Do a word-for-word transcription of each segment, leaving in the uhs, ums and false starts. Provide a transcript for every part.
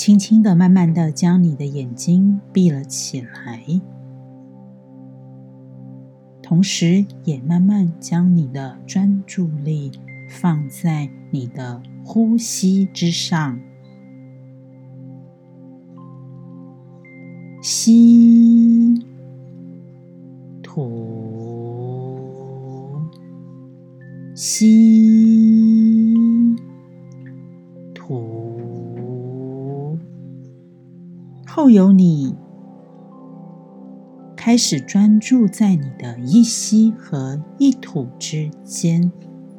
轻轻的、慢慢的将你的眼睛闭了起来，同时也慢慢将你的专注力放在你的呼吸之上。吸，吐，吸，吐。后由你开始专注在你的一吸和一吐之间，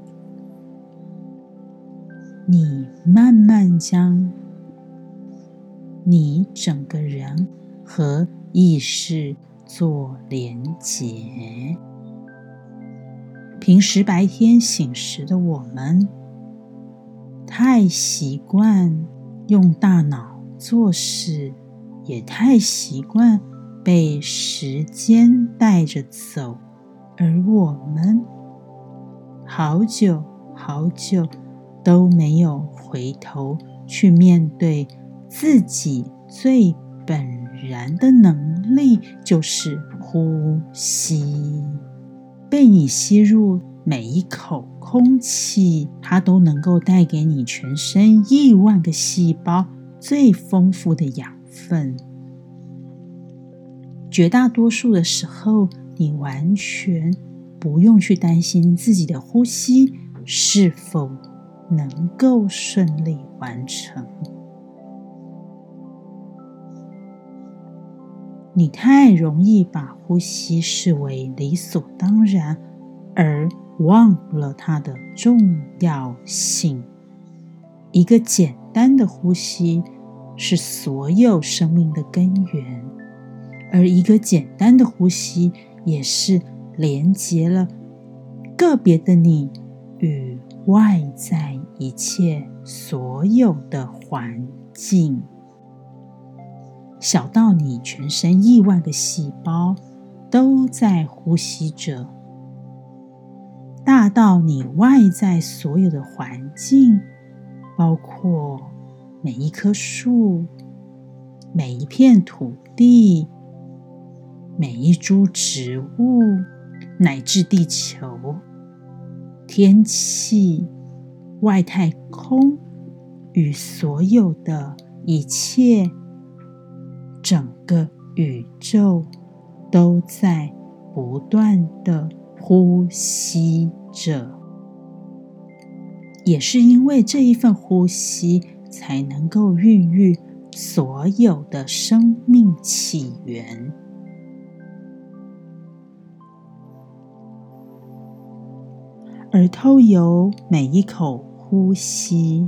你慢慢将你整个人和意识做连结。平时白天醒时的我们，太习惯用大脑做事，也太习惯被时间带着走，而我们好久好久都没有回头去面对自己最本然的能力，就是呼吸。被你吸入每一口空气，它都能够带给你全身亿万个细胞最丰富的养分。绝大多数的时候，你完全不用去担心自己的呼吸是否能够顺利完成。你太容易把呼吸视为理所当然，而忘了它的重要性。一个简单的呼吸是所有生命的根源，而一个简单的呼吸也是连结了个别的你与外在一切所有的环境。小到你全身亿万个细胞都在呼吸着，大到你外在所有的环境，包括每一棵树、每一片土地、每一株植物，乃至地球、天气、外太空与所有的一切，整个宇宙都在不断的呼吸着。也是因为这一份呼吸，才能够孕育所有的生命起源。而透由每一口呼吸，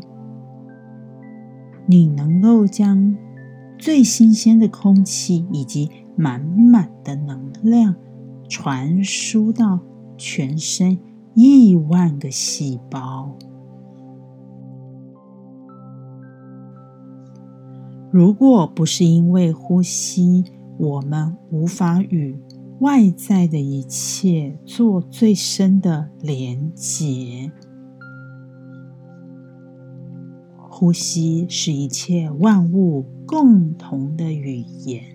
你能够将最新鲜的空气以及满满的能量传输到全身亿万个细胞。如果不是因为呼吸，我们无法与外在的一切做最深的连结。呼吸是一切万物共同的语言，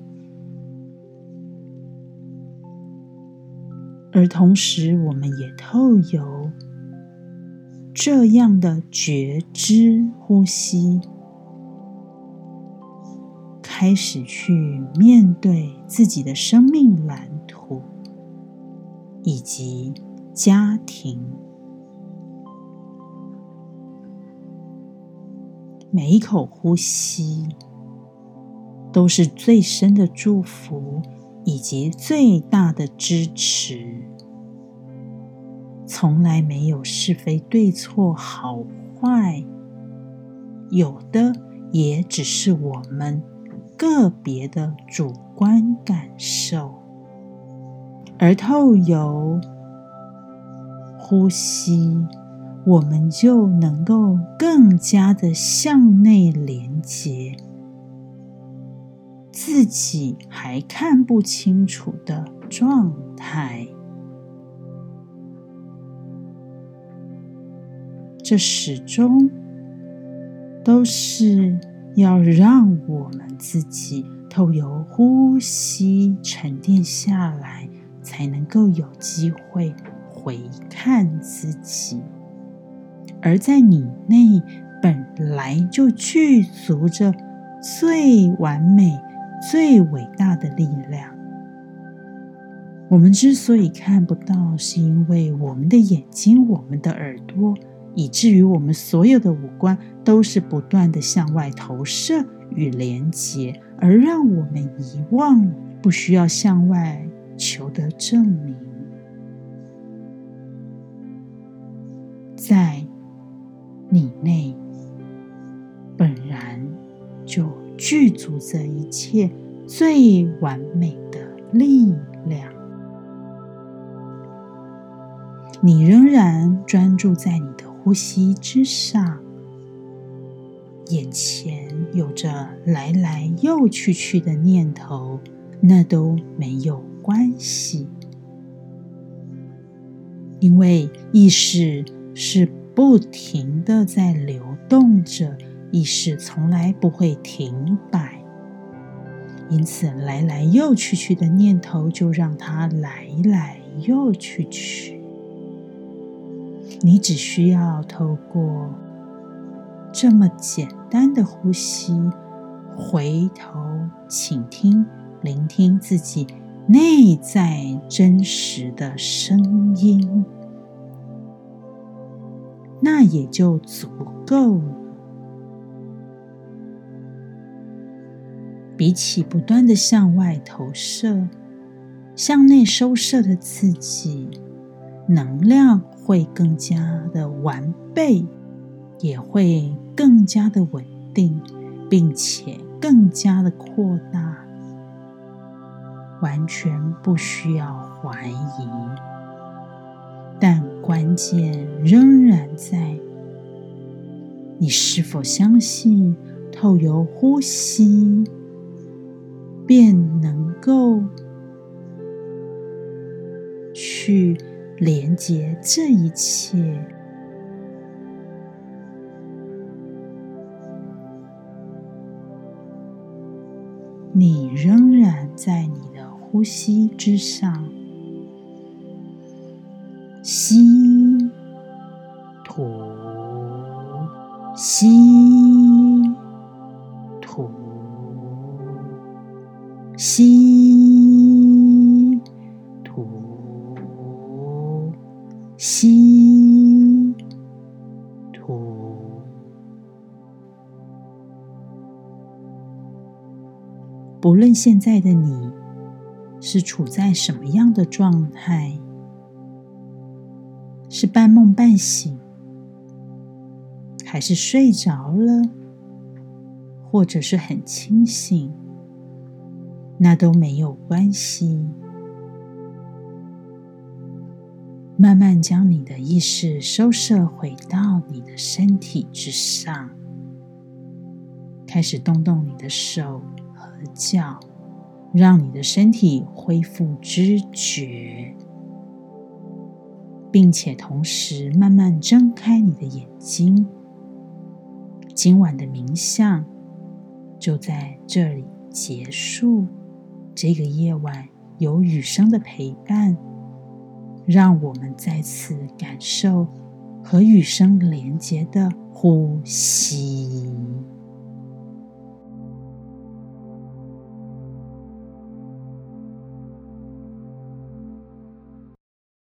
而同时我们也透由这样的觉知呼吸，开始去面对自己的生命蓝图以及家庭。每一口呼吸都是最深的祝福以及最大的支持，从来没有是非对错好坏，有的也只是我们个别的主观感受。而透由呼吸，我们就能够更加的向内连结自己还看不清楚的状态。这始终都是要让我们自己透由呼吸沉淀下来，才能够有机会回看自己。而在你内本来就具足着最完美、最伟大的力量。我们之所以看不到，是因为我们的眼睛、我们的耳朵，以至于我们所有的五官都是不断的向外投射与连结，而让我们遗忘不需要向外求得证明。在你内本然就具足着一切最完美的力量。你仍然专注在你的呼吸之上，眼前有着来来又去去的念头，那都没有关系，因为意识是不停地在流动着，意识从来不会停摆，因此来来又去去的念头就让它来来又去去。你只需要透过这么简单的呼吸，回头倾听、聆听自己内在真实的声音，那也就足够了。比起不断的向外投射，向内收摄的自己，能量会更加的完备，也会更加的稳定，并且更加的扩大，完全不需要怀疑。但关键仍然在你是否相信透由呼吸便能够去连接这一切。你仍然在你的呼吸之上，吸吐，吸吐，吸吐，吸吐。不论现在的你是处在什么样的状态，是半梦半醒，还是睡着了，或者是很清醒，那都没有关系。慢慢将你的意识收摄回到你的身体之上，开始动动你的手和脚，让你的身体恢复知觉，并且同时慢慢睁开你的眼睛。今晚的冥想就在这里结束。这个夜晚有雨声的陪伴，让我们再次感受和雨声连结的呼吸。